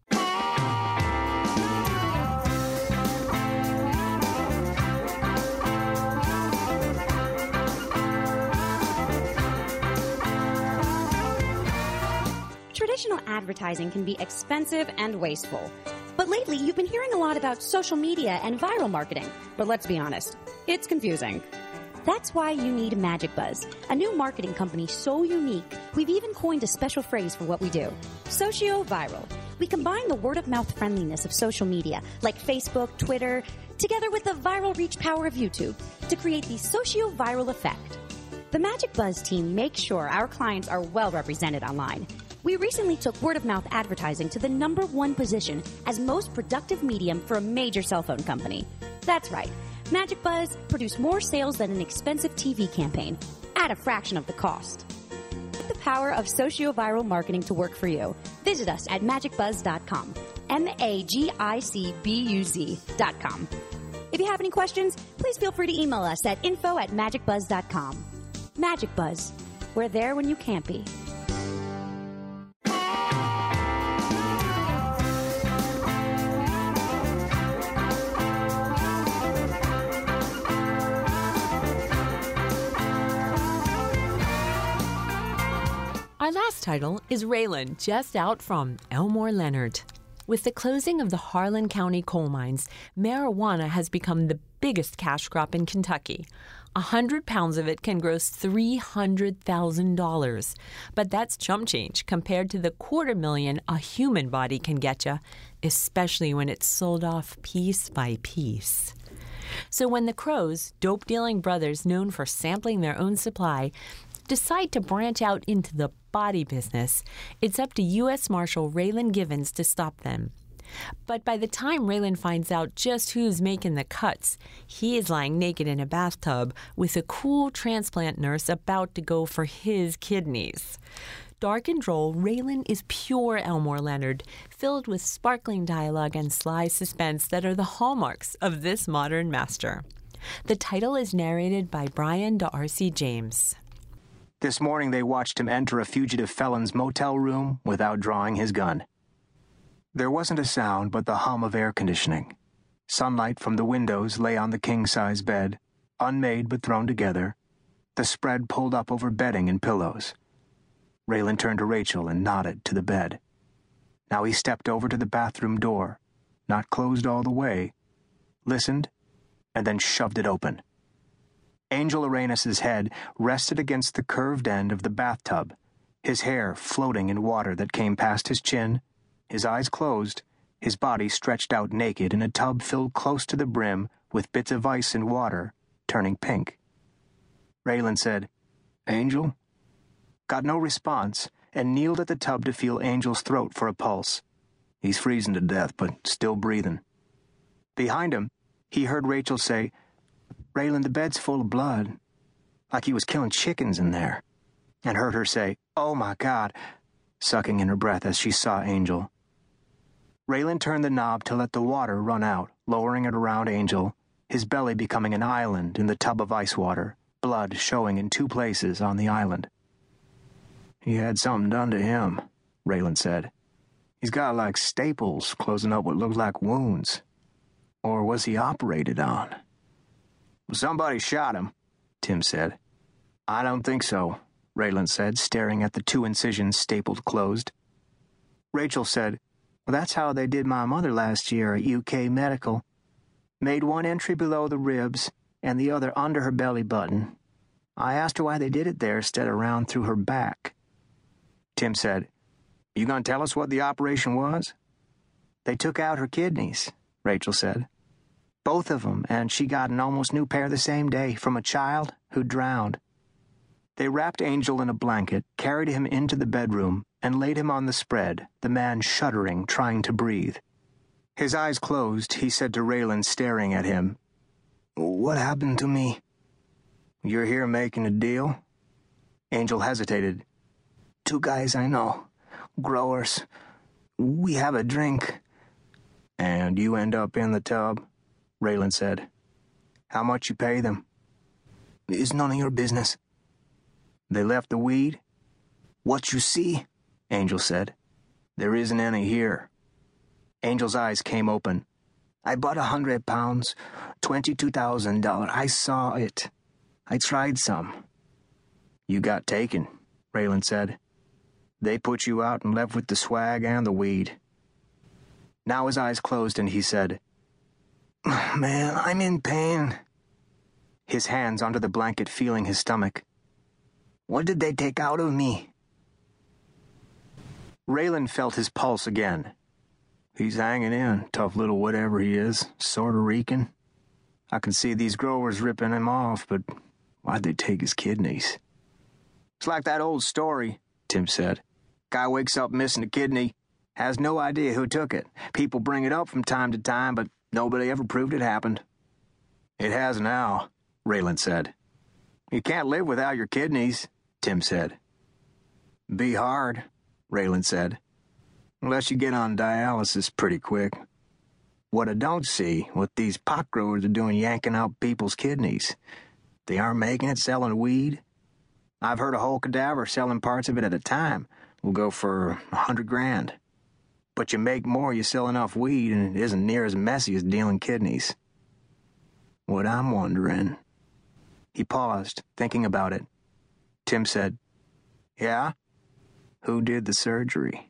Traditional advertising can be expensive and wasteful. But lately, you've been hearing a lot about social media and viral marketing. But let's be honest, it's confusing. That's why you need MagicBuzz, a new marketing company so unique, we've even coined a special phrase for what we do. Socio-viral. We combine the word-of-mouth friendliness of social media, like Facebook, Twitter, together with the viral reach power of YouTube, to create the socio-viral effect. The MagicBuzz team makes sure our clients are well represented online. We recently took word-of-mouth advertising to the number one position as most productive medium for a major cell phone company. That's right. MagicBuzz produced more sales than an expensive T V campaign, at a fraction of the cost. Put the power of socio-viral marketing to work for you. Visit us at magic buzz dot com. M A G I C B U Z dot com. If you have any questions, please feel free to email us at info at magic buzz dot com. MagicBuzz. We're there when you can't be. Our last title is Raylan, just out from Elmore Leonard. With the closing of the Harlan County coal mines, marijuana has become the biggest cash crop in Kentucky. A hundred pounds of it can gross three hundred thousand dollars. But that's chump change compared to the quarter million a human body can get you, especially when it's sold off piece by piece. So when the Crows, dope-dealing brothers known for sampling their own supply, decide to branch out into the body business, it's up to U S Marshal Raylan Givens to stop them. But by the time Raylan finds out just who's making the cuts, he is lying naked in a bathtub with a cool transplant nurse about to go for his kidneys. Dark and droll, Raylan is pure Elmore Leonard, filled with sparkling dialogue and sly suspense that are the hallmarks of this modern master. The title is narrated by Brian D'Arcy James. This morning they watched him enter a fugitive felon's motel room without drawing his gun. There wasn't a sound but the hum of air conditioning. Sunlight from the windows lay on the king-size bed, unmade but thrown together, the spread pulled up over bedding and pillows. Raylan turned to Rachel and nodded to the bed. Now he stepped over to the bathroom door, not closed all the way, listened, and then shoved it open. Angel Arenas' head rested against the curved end of the bathtub, his hair floating in water that came past his chin, his eyes closed, his body stretched out naked in a tub filled close to the brim with bits of ice and water, turning pink. Raylan said, "Angel?" Got no response, and kneeled at the tub to feel Angel's throat for a pulse. He's freezing to death, but still breathing. Behind him, he heard Rachel say, "Raylan, the bed's full of blood, like he was killing chickens in there," and heard her say, "Oh my God," sucking in her breath as she saw Angel. Raylan turned the knob to let the water run out, lowering it around Angel, his belly becoming an island in the tub of ice water, blood showing in two places on the island. "He had something done to him," Raylan said. "He's got like staples closing up what looks like wounds. Or was he operated on?" "Somebody shot him," Tim said. "I don't think so," Raylan said, staring at the two incisions stapled closed. Rachel said, "Well, that's how they did my mother last year at U K Medical. Made one entry below the ribs and the other under her belly button. I asked her why they did it there instead of round through her back." Tim said, "You gonna tell us what the operation was?" "They took out her kidneys," Rachel said. "Both of them, and she got an almost new pair the same day from a child who drowned." They wrapped Angel in a blanket, carried him into the bedroom, and laid him on the spread, the man shuddering, trying to breathe. His eyes closed, he said to Raylan, staring at him, "What happened to me?" "You're here making a deal?" Angel hesitated. "Two guys I know. Growers. We have a drink." "And you end up in the tub?" Raylan said. "How much you pay them?" "It's none of your business." "They left the weed?" "What you see," Angel said. "There isn't any here." Angel's eyes came open. "I bought a hundred pounds, twenty-two thousand dollars. I saw it. I tried some." "You got taken," Raylan said. "They put you out and left with the swag and the weed." Now his eyes closed and he said, "Man, I'm in pain." His hands under the blanket feeling his stomach. "What did they take out of me?" Raylan felt his pulse again. "He's hanging in, tough little whatever he is, sort of reeking. I can see these growers ripping him off, but why'd they take his kidneys?" "It's like that old story," Tim said. "Guy wakes up missing a kidney, has no idea who took it. People bring it up from time to time, but nobody ever proved it happened." "It has now," Raylan said. "You can't live without your kidneys," Tim said. "Be hard," Raylan said. "Unless you get on dialysis pretty quick. What I don't see, what these pot growers are doing yanking out people's kidneys. They aren't making it selling weed. I've heard a whole cadaver selling parts of it at a time will go for a hundred grand. But you make more, you sell enough weed, and it isn't near as messy as dealing kidneys. What I'm wondering..." He paused, thinking about it. Tim said, "Yeah? Who did the surgery?"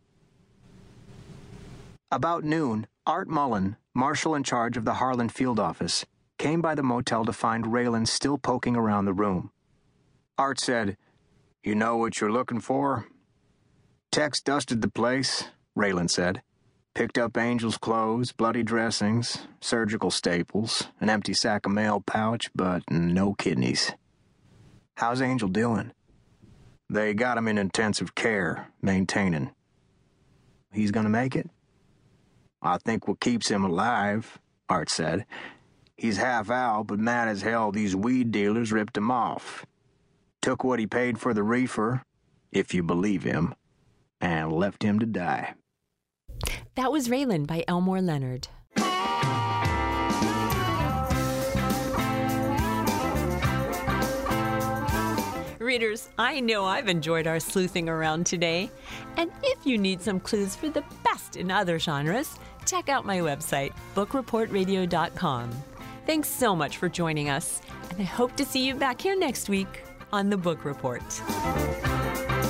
About noon, Art Mullen, marshal in charge of the Harlan field office, came by the motel to find Raylan still poking around the room. Art said, "You know what you're looking for?" "Tex dusted the place," Raylan said. "Picked up Angel's clothes, bloody dressings, surgical staples, an empty sack of mail pouch, but no kidneys." "How's Angel doing?" "They got him in intensive care, maintaining." "He's gonna make it?" "I think what keeps him alive," Art said. "He's half out, but mad as hell these weed dealers ripped him off. Took what he paid for the reefer, if you believe him, and left him to die." That was Raylan by Elmore Leonard. readers, I know I've enjoyed our sleuthing around today. And if you need some clues for the best in other genres, check out my website, book report radio dot com. Thanks so much for joining us, and I hope to see you back here next week on The Book Report.